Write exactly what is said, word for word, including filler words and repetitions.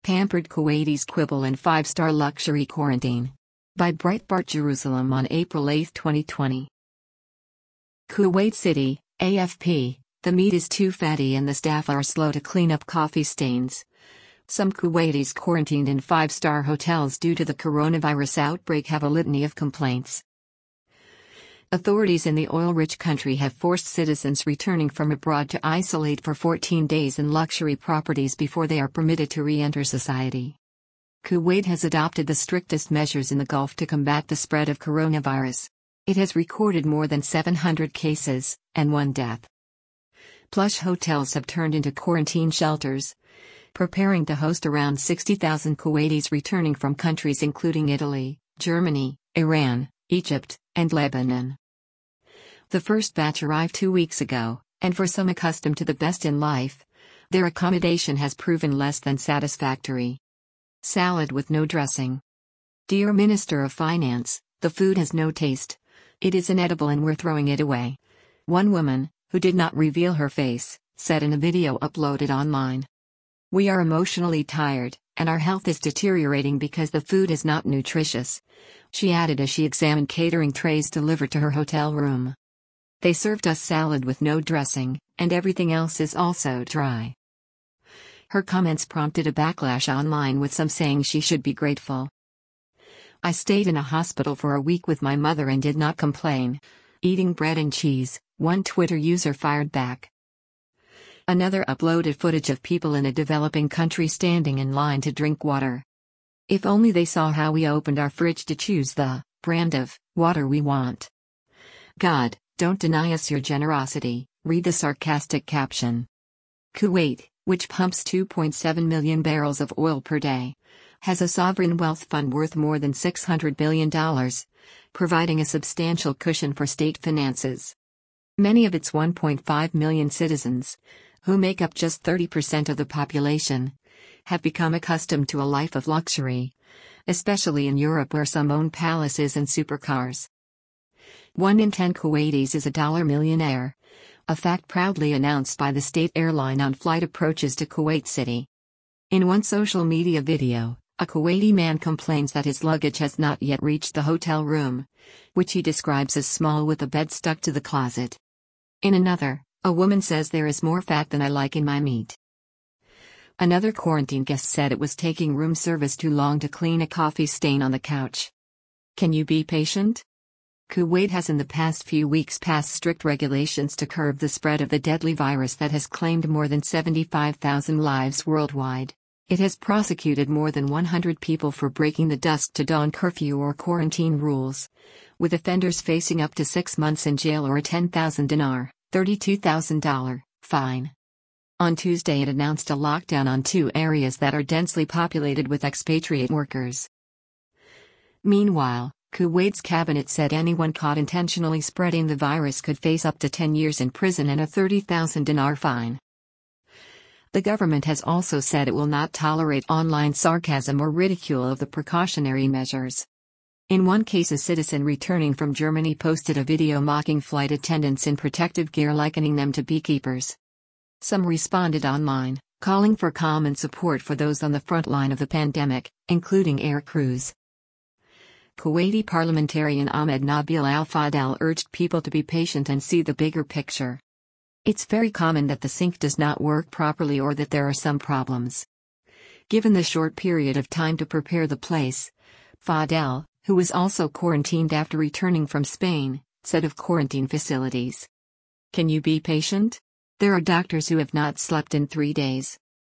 Pampered Kuwaitis quibble in five-star luxury quarantine. By Breitbart Jerusalem on April eighth twenty twenty. Kuwait City, A F P, the meat is too fatty and the staff are slow to clean up coffee stains. Some Kuwaitis quarantined in five-star hotels due to the coronavirus outbreak have a litany of complaints. Authorities in the oil-rich country have forced citizens returning from abroad to isolate for fourteen days in luxury properties before they are permitted to re-enter society. Kuwait has adopted the strictest measures in the Gulf to combat the spread of coronavirus. It has recorded more than seven hundred cases, and one death. Plush hotels have turned into quarantine shelters, preparing to host around sixty thousand Kuwaitis returning from countries including Italy, Germany, Iran, Egypt, and Lebanon. The first batch arrived two weeks ago, and for some accustomed to the best in life, their accommodation has proven less than satisfactory. Salad with no dressing. Dear Minister of Finance, the food has no taste. It is inedible and we're throwing it away. One woman, who did not reveal her face, said in a video uploaded online. We are emotionally tired, and our health is deteriorating because the food is not nutritious, she added as she examined catering trays delivered to her hotel room. They served us salad with no dressing, and everything else is also dry. Her comments prompted a backlash online with some saying she should be grateful. I stayed in a hospital for a week with my mother and did not complain. Eating bread and cheese, one Twitter user fired back. Another uploaded footage of people in a developing country standing in line to drink water. If only they saw how we opened our fridge to choose the brand of water we want. God, don't deny us your generosity, read the sarcastic caption. Kuwait, which pumps two point seven million barrels of oil per day, has a sovereign wealth fund worth more than six hundred billion dollars, providing a substantial cushion for state finances. Many of its one point five million citizens, who make up just thirty percent of the population, have become accustomed to a life of luxury, especially in Europe where some own palaces and supercars. One in ten Kuwaitis is a dollar millionaire, a fact proudly announced by the state airline on flight approaches to Kuwait City. In one social media video, a Kuwaiti man complains that his luggage has not yet reached the hotel room, which he describes as small with a bed stuck to the closet. In another, a woman says there is more fat than I like in my meat. Another quarantine guest said it was taking room service too long to clean a coffee stain on the couch. Can you be patient? Kuwait has in the past few weeks passed strict regulations to curb the spread of the deadly virus that has claimed more than seventy-five thousand lives worldwide. It has prosecuted more than one hundred people for breaking the dusk to dawn curfew or quarantine rules, with offenders facing up to six months in jail or a ten thousand dinar, thirty-two thousand dollars, fine. On Tuesday it announced a lockdown on two areas that are densely populated with expatriate workers. Meanwhile, Kuwait's cabinet said anyone caught intentionally spreading the virus could face up to ten years in prison and a thirty thousand dinar fine. The government has also said it will not tolerate online sarcasm or ridicule of the precautionary measures. In one case, a citizen returning from Germany posted a video mocking flight attendants in protective gear, likening them to beekeepers. Some responded online, calling for calm and support for those on the front line of the pandemic, including air crews. Kuwaiti parliamentarian Ahmed Nabil Al-Fadel urged people to be patient and see the bigger picture. It's very common that the sink does not work properly or that there are some problems. Given the short period of time to prepare the place, Fadel, who was also quarantined after returning from Spain, said of quarantine facilities. Can you be patient? There are doctors who have not slept in three days.